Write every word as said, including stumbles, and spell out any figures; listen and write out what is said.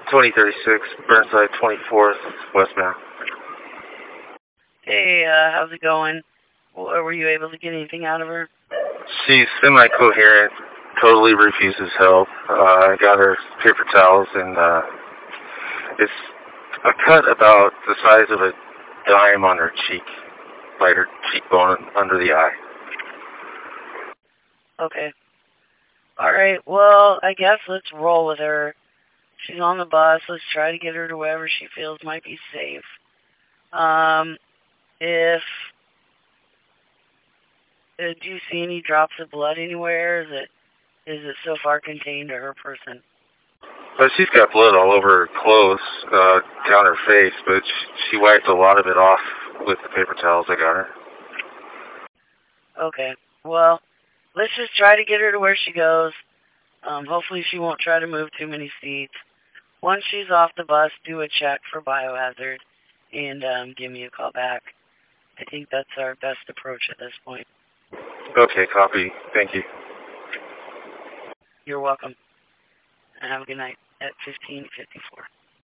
twenty thirty-six, Burnside twenty-fourth, westbound. Hey, uh, how's it going? W were you able to get anything out of her? She's semi-coherent, totally refuses help. Uh, I got her paper towels, and uh, it's a cut about the size of a dime on her cheek, like her cheekbone under the eye. Okay. Alright, well, I guess let's roll with her. She's on the bus. Let's try to get her to wherever she feels might be safe. Um, if... Uh, do you see any drops of blood anywhere? Is it, is it so far contained to her person? Well, she's got blood all over her clothes, uh, down her face, but she, she wiped a lot of it off with the paper towels I got her. Okay. Well, let's just try to get her to where she goes. Um, hopefully she won't try to move too many seats. Once she's off the bus, do a check for biohazard and um, give me a call back. I think that's our best approach at this point. Okay, copy. Thank you. You're welcome. And have a good night at fifteen fifty-four.